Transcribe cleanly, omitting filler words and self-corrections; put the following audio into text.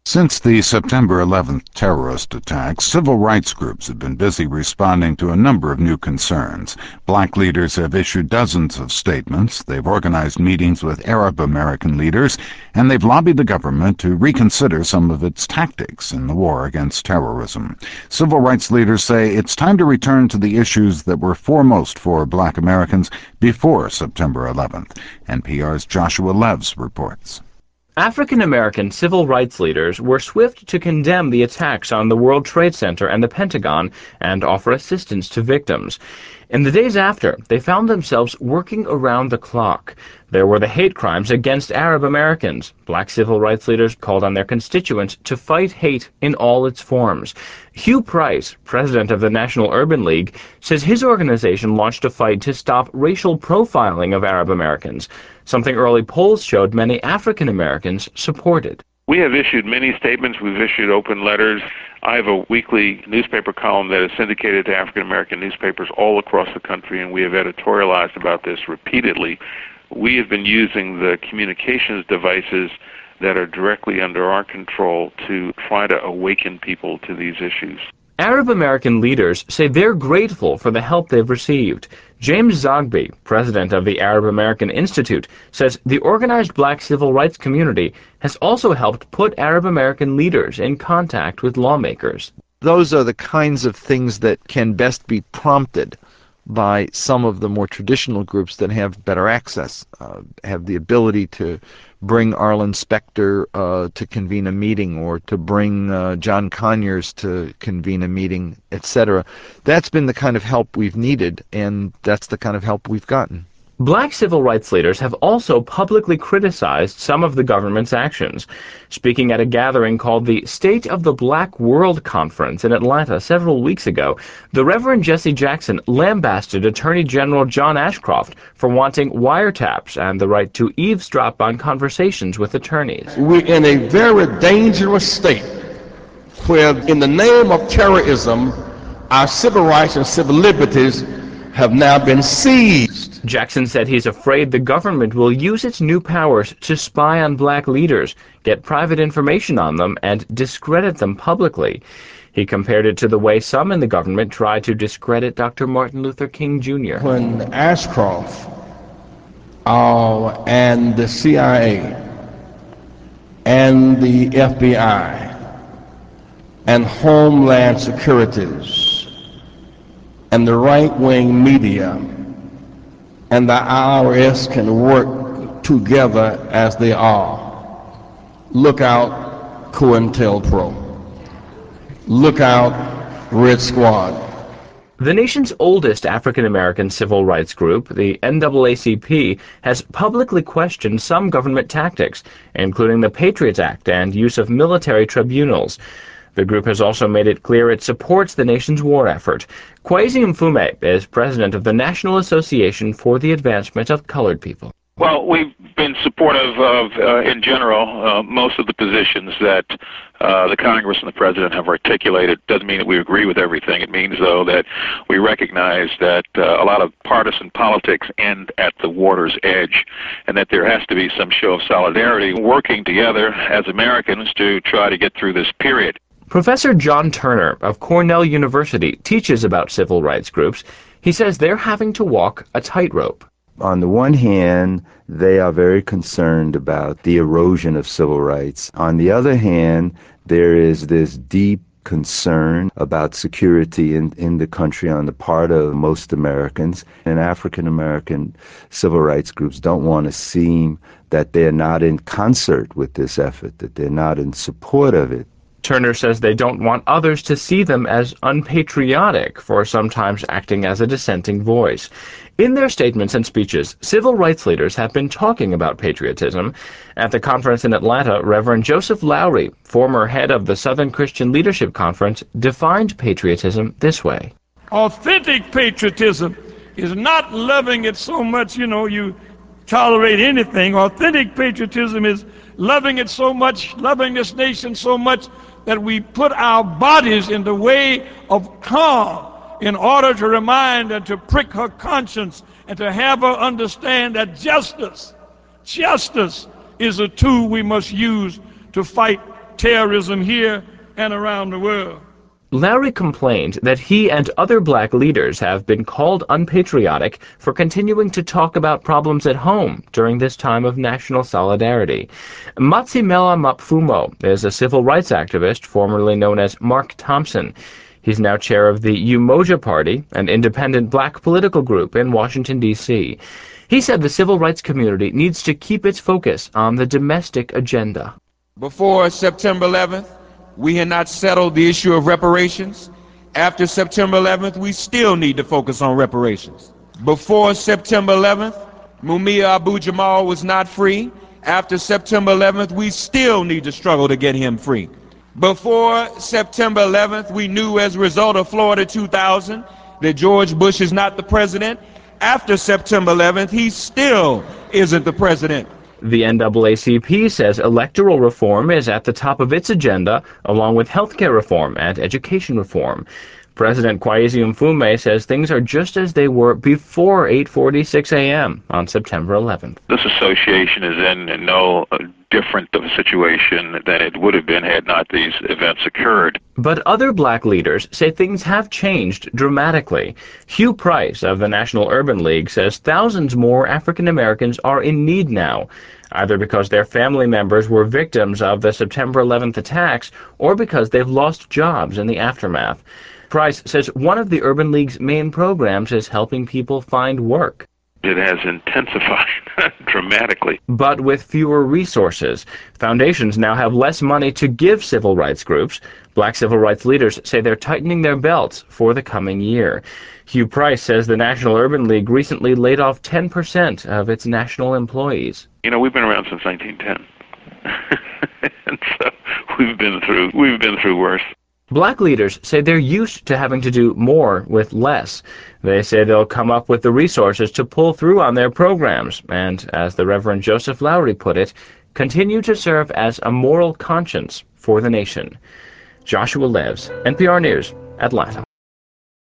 Since the September 11th terrorist attacks, civil rights groups have been busy responding to a number of new concerns. Black leaders have issued dozens of statements, they've organized meetings with Arab American leaders, and they've lobbied the government to reconsider some of its tactics in the war against terrorism. Civil rights leaders say it's time to return to the issues that were foremost for Black Americans before September 11th. NPR's Joshua Leves reports. African-American civil rights leaders were swift to condemn the attacks on the World Trade Center and the Pentagon and offer assistance to victims. In the days after, they found themselves working around the clock. There were the hate crimes against Arab Americans. Black civil rights leaders called on their constituents to fight hate in all its forms. Hugh Price, president of the National Urban League, says his organization launched a fight to stop racial profiling of Arab Americans, something early polls showed many African Americans supported. We have issued many statements. We've issued open letters. I have a weekly newspaper column that is syndicated to African American newspapers all across the country, and we have editorialized about this repeatedly. We have been using the communications devices that are directly under our control to try to awaken people to these issues. Arab American leaders say they're grateful for the help they've received. James Zogby, president of the Arab American Institute, says the organized black civil rights community has also helped put Arab American leaders in contact with lawmakers. Those are the kinds of things that can best be prompted by some of the more traditional groups that have better access, have the ability to bring Arlen Specter to convene a meeting, or to bring John Conyers to convene a meeting, etc. That's been the kind of help we've needed, and that's the kind of help we've gotten. Black civil rights leaders have also publicly criticized some of the government's actions. Speaking at a gathering called the State of the Black World Conference in Atlanta several weeks ago, the Reverend Jesse Jackson lambasted Attorney General John Ashcroft for wanting wiretaps and the right to eavesdrop on conversations with attorneys. We're in a very dangerous state where, in the name of terrorism, our civil rights and civil liberties have now been seized. Jackson said he's afraid the government will use its new powers to spy on black leaders, get private information on them, and discredit them publicly. He compared it to the way some in the government tried to discredit Dr. Martin Luther King Jr. When Ashcroft and the CIA and the FBI and Homeland Securities and the right-wing media and the IRS can work together as they are, look out COINTELPRO. Look out Red Squad. The nation's oldest African-American civil rights group, the NAACP, has publicly questioned some government tactics, including the Patriot Act and use of military tribunals. The group has also made it clear it supports the nation's war effort. Kwesi Mfume is president of the National Association for the Advancement of Colored People. Well, we've been supportive of, in general, most of the positions that the Congress and the President have articulated. Doesn't mean that we agree with everything. It means, though, that we recognize that a lot of partisan politics end at the water's edge, and that there has to be some show of solidarity, working together as Americans to try to get through this period. Professor John Turner of Cornell University teaches about civil rights groups. He says they're having to walk a tightrope. On the one hand, they are very concerned about the erosion of civil rights. On the other hand, there is this deep concern about security in the country on the part of most Americans. And African-American civil rights groups don't want to seem that they're not in concert with this effort, that they're not in support of it. Turner says they don't want others to see them as unpatriotic for sometimes acting as a dissenting voice. In their statements and speeches, civil rights leaders have been talking about patriotism. At the conference in Atlanta, Reverend Joseph Lowry, former head of the Southern Christian Leadership Conference, defined patriotism this way. Authentic patriotism is not loving it so much, you tolerate anything. Authentic patriotism is loving it so much, loving this nation so much, that we put our bodies in the way of calm in order to remind and to prick her conscience and to have her understand that justice is a tool we must use to fight terrorism here and around the world. Lowry complained that he and other black leaders have been called unpatriotic for continuing to talk about problems at home during this time of national solidarity. Matsimela Mapfumo is a civil rights activist formerly known as Mark Thompson. He's now chair of the Umoja Party, an independent black political group in Washington, D.C. He said the civil rights community needs to keep its focus on the domestic agenda. Before September 11th, we had not settled the issue of reparations. After September 11th, we still need to focus on reparations. Before September 11th, Mumia Abu-Jamal was not free. After September 11th, we still need to struggle to get him free. Before September 11th, we knew as a result of Florida 2000 that George Bush is not the president. After September 11th, he still isn't the president. The NAACP says electoral reform is at the top of its agenda, along with healthcare reform and education reform. President Kwesi Mfume says things are just as they were before 8:46 a.m. on September 11th. This association is in no different of a situation than it would have been had not these events occurred. But other black leaders say things have changed dramatically. Hugh Price of the National Urban League says thousands more African Americans are in need now, either because their family members were victims of the September 11th attacks or because they've lost jobs in the aftermath. Price says one of the Urban League's main programs is helping people find work. It has intensified dramatically. But with fewer resources. Foundations now have less money to give civil rights groups. Black civil rights leaders say they're tightening their belts for the coming year. Hugh Price says the National Urban League recently laid off 10% of its national employees. You know, we've been around since 1910. And so we've been through worse. Black leaders say they're used to having to do more with less. They say they'll come up with the resources to pull through on their programs and, as the Reverend Joseph Lowry put it, continue to serve as a moral conscience for the nation. Joshua Leves, NPR News, Atlanta.